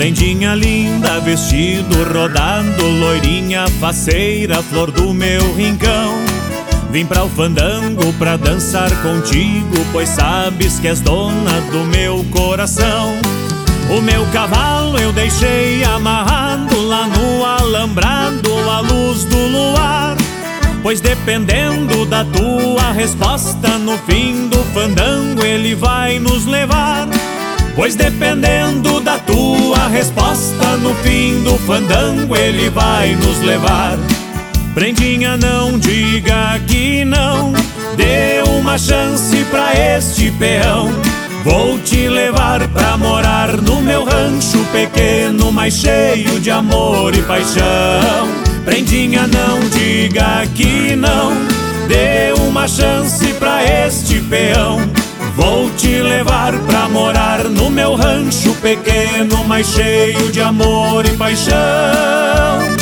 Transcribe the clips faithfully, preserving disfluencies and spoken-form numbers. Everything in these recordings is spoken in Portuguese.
Prendinha linda, vestido rodado, loirinha, faceira, flor do meu rincão. Vim pra o fandango pra dançar contigo, pois sabes que és dona do meu coração. O meu cavalo eu deixei amarrado lá no alambrado à luz do luar, pois dependendo da tua resposta, no fim do fandango ele vai nos levar. Pois dependendo da tua resposta, no fim do fandango ele vai nos levar. Prendinha, não diga que não, dê uma chance pra este peão. Vou te levar pra morar no meu rancho pequeno, mais cheio de amor e paixão. Prendinha, não diga que não, dê uma chance pra este peão. Vou te levar pra morar no meu rancho pequeno, mais cheio de amor e paixão.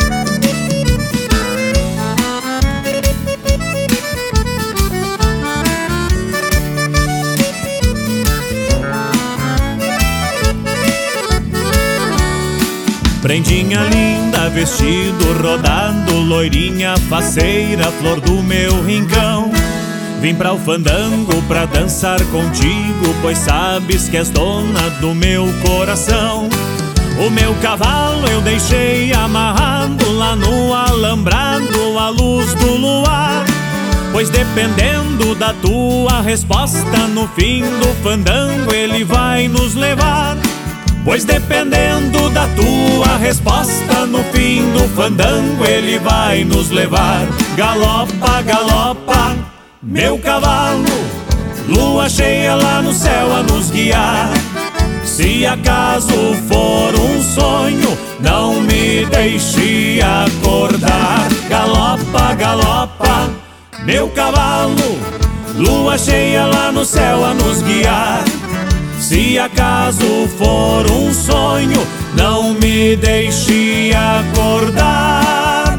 Prendinha linda, vestido rodado, loirinha, faceira, flor do meu rincão. Vim pra o fandango pra dançar contigo, pois sabes que és dona do meu coração. O meu cavalo eu deixei amarrado lá no alambrado à luz do luar, pois dependendo da tua resposta, no fim do fandango ele vai nos levar. Pois dependendo da tua resposta, no fim do fandango ele vai nos levar. Galopa, galopa, meu cavalo, lua cheia lá no céu a nos guiar. Se acaso for um sonho, não me deixe acordar. Galopa, galopa, meu cavalo, lua cheia lá no céu a nos guiar. Se acaso for um sonho, não me deixe acordar.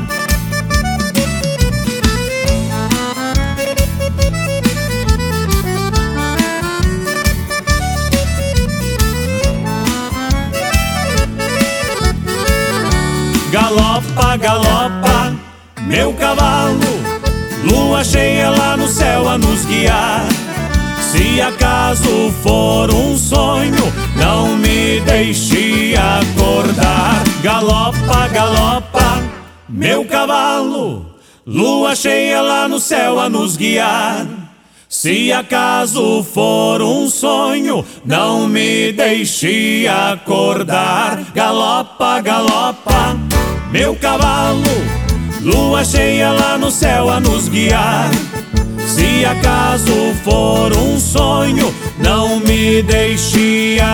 Galopa, galopa, meu cavalo, lua cheia lá no céu a nos guiar. Se acaso for um sonho, não me deixe acordar. Galopa, galopa, meu cavalo, lua cheia lá no céu a nos guiar. Se acaso for um sonho, não me deixe acordar. Galopa, galopa, meu cavalo, lua cheia lá no céu a nos guiar. Se acaso for um sonho, não me deixe acordar.